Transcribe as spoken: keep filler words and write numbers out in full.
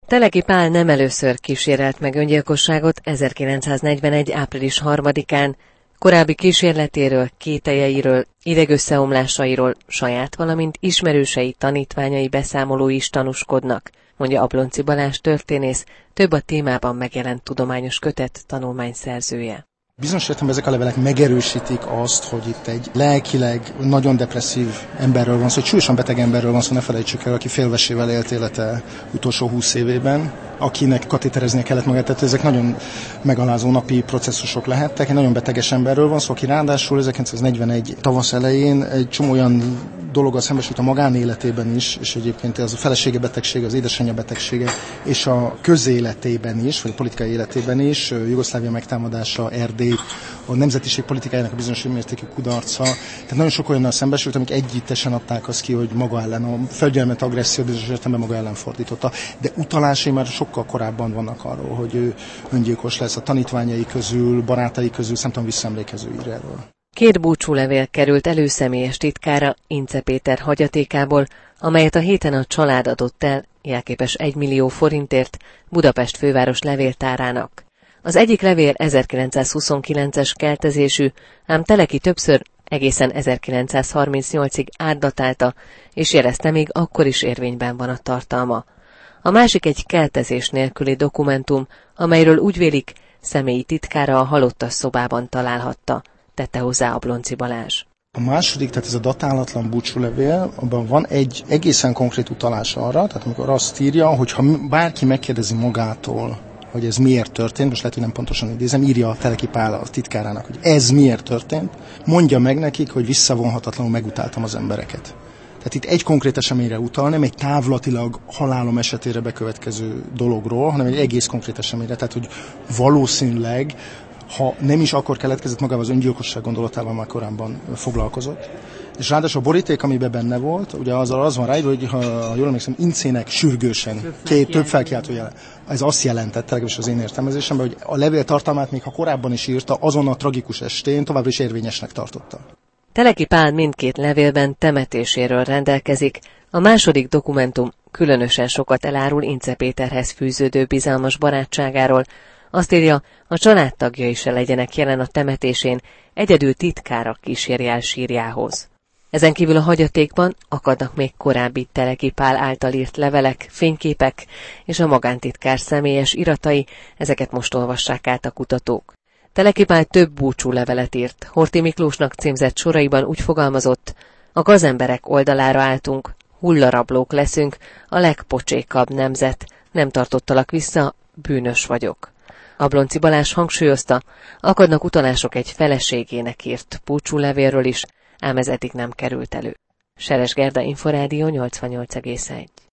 Teleki Pál nem először kísérelt meg öngyilkosságot. ezerkilencszáznegyvenegy. április harmadikán korábbi kísérletéről, kételjeiről, idegösszeomlásairól saját, valamint ismerősei, tanítványai beszámolói is tanúskodnak, mondja Ablonczy Balázs történész, több a témában megjelent tudományos kötet tanulmány szerzője. Bizonyos értelemben ezek a levelek megerősítik azt, hogy itt egy lelkileg nagyon depresszív emberről van szó, egy súlyosan beteg emberről van szó, ne felejtsük el, aki félvesével élt élete utolsó húsz évében, akinek katétereznie kellett magát, tehát ezek nagyon megalázó napi processzusok lehettek, egy nagyon beteges emberről van szó, aki ráadásul ezerkilencszáznegyvenegy tavasz elején egy csomó olyan dologgal szembesült a magánéletében is, és egyébként ez a felesége betegsége, az édesanyja betegsége, és a közéletében is, vagy a politikai életében is, Jugoszlávia megtámadása, Erdély, a nemzetiség politikájának a bizonyos mértékű kudarca. Tehát nagyon sok olyannal szembesült, amik együttesen adták azt ki, hogy maga ellen, a felgyelmet agresszió bizonyos értelemben maga ellen fordította. De utalásai már sokkal korábban vannak arról, hogy ő öngyilkos lesz, a tanítványai közül, barátai közül, szerintem visszaemlékező ír erről. Két búcsúlevél került elő személyes titkára Ince Péter hagyatékából, amelyet a héten a család adott el, jelképes egymillió forintért Budapest főváros levéltárának. Az egyik levél ezerkilencszázhuszonkilences keltezésű, ám Teleki többször egészen ezerkilencszázharmincnyolcig átdatálta, és jelezte, még akkor is érvényben van a tartalma. A másik egy keltezés nélküli dokumentum, amelyről úgy vélik, személyi titkára a halottas szobában találhatta, tette hozzá Ablonczy Balázs. A második, tehát ez a datálatlan búcsúlevél, abban van egy egészen konkrét utalás arra, tehát amikor azt írja, hogy ha bárki megkérdezi magától, hogy ez miért történt, most lehet, hogy nem pontosan idézem, írja a Teleki Pál a titkárának, hogy ez miért történt, mondja meg nekik, hogy visszavonhatatlanul megutáltam az embereket. Tehát itt egy konkrét eseményre utal, nem egy távlatilag halálom esetére bekövetkező dologról, hanem egy egész konkrét eseményre, tehát hogy valószínűleg, ha nem is akkor keletkezett, magával az öngyilkosság gondolatával már korábban foglalkozott. És ráadásul a boríték, amiben benne volt, ugye azzal az van ráírva, hogy ha jól emlékszem, Incének sürgősen, két több felkiáltó jelen. Ez azt jelentette, legalábbis az én értelmezésemben, hogy a levél tartalmát még ha korábban is írta, azon a tragikus estén továbbra is érvényesnek tartotta. Teleki Pál mindkét levélben temetéséről rendelkezik, a második dokumentum különösen sokat elárul Ince Péterhez fűződő bizalmas barátságáról. Azt írja, a családtagjai se legyenek jelen a temetésén, egyedül titkára kísérje el sírjához. Ezen kívül a hagyatékban akadnak még korábbi Teleki Pál által írt levelek, fényképek és a magántitkár személyes iratai, ezeket most olvassák át a kutatók. Teleki Pál több búcsú levelet írt, Horthy Miklósnak címzett soraiban úgy fogalmazott: a gazemberek oldalára álltunk, hullarablók leszünk, a legpocsékabb nemzet, nem tartottalak vissza, bűnös vagyok. Ablonczy Balázs hangsúlyozta, akadnak utalások egy feleségének írt búcsúlevélről is, ám ez eddig nem került elő. Seres Gerda, Inforádió nyolcvannyolc egész egy.